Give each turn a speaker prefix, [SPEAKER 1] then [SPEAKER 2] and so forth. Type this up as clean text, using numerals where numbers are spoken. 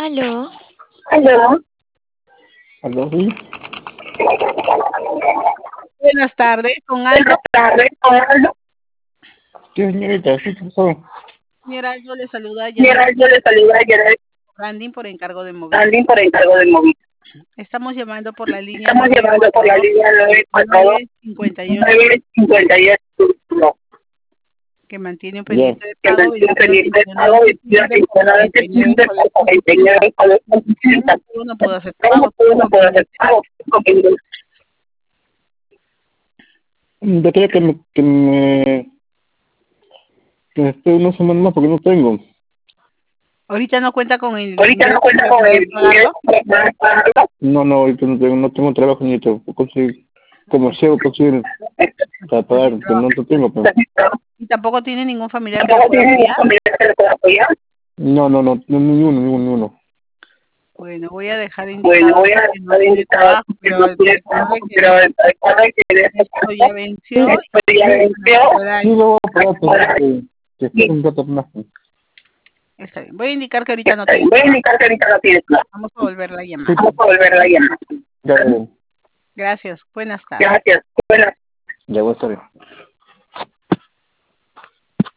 [SPEAKER 1] Aló,
[SPEAKER 2] Aló. Aló, sí.
[SPEAKER 3] Buenas tardes, con Aldo.
[SPEAKER 2] Buenas tardes, Aldo. Sí, señorita, sí, por favor.
[SPEAKER 3] Señora Aldo, le saluda
[SPEAKER 2] Mira, yo le saludo a Gerard
[SPEAKER 3] Branding por encargo de móvil.
[SPEAKER 2] Branding por encargo del móvil.
[SPEAKER 3] Estamos llamando por la línea
[SPEAKER 2] Estamos llevando por la línea 942 958
[SPEAKER 3] que mantiene un
[SPEAKER 2] Bien.
[SPEAKER 3] pendiente de
[SPEAKER 2] Que
[SPEAKER 3] pago
[SPEAKER 2] mantiene pendiente de pago
[SPEAKER 3] de
[SPEAKER 2] 29 por 29 con los 30.
[SPEAKER 3] no puedo hacer
[SPEAKER 2] ¿Cómo
[SPEAKER 3] pago.
[SPEAKER 2] no puedo hacer pago? Yo creo que me espere una semana más porque no tengo.
[SPEAKER 3] Ahorita no cuenta con el
[SPEAKER 2] Ahorita no
[SPEAKER 3] ingreso
[SPEAKER 2] cuenta
[SPEAKER 3] para
[SPEAKER 2] con
[SPEAKER 3] poder
[SPEAKER 2] el
[SPEAKER 3] pagarlo.
[SPEAKER 2] No, ahorita no tengo trabajo ni tengo conseguir como sea conseguir para pagar, pero no lo tengo. Pero.
[SPEAKER 3] Y tampoco tiene ningún familiar que lo
[SPEAKER 2] ¿Tampoco
[SPEAKER 3] pueda
[SPEAKER 2] tiene ningún
[SPEAKER 3] apoyar.
[SPEAKER 2] familiar que le pueda apoyar? No, ninguno.
[SPEAKER 3] Bueno, voy a dejar
[SPEAKER 2] Bueno,
[SPEAKER 3] indicado
[SPEAKER 2] voy a
[SPEAKER 3] que no
[SPEAKER 2] dejar
[SPEAKER 3] tiene
[SPEAKER 2] indicado
[SPEAKER 3] trabajo,
[SPEAKER 2] que
[SPEAKER 3] pero
[SPEAKER 2] no tiene trabajo, pero recuerda que
[SPEAKER 3] esto ya venció.
[SPEAKER 2] esto ya venció.
[SPEAKER 3] Sí,
[SPEAKER 2] Sí, lo voy a pagar, que esté un rato más.
[SPEAKER 3] está bien. Voy a indicar que ahorita no
[SPEAKER 2] Está bien,
[SPEAKER 3] tiene
[SPEAKER 2] voy a
[SPEAKER 3] trabajo.
[SPEAKER 2] indicar que ahorita no tiene trabajo.
[SPEAKER 3] Vamos a volver la llamada.
[SPEAKER 2] Vamos a volver la llamada. Ya,
[SPEAKER 3] Gracias. Buenas tardes.
[SPEAKER 2] gracias. Buenas. Ya voy a estar bien.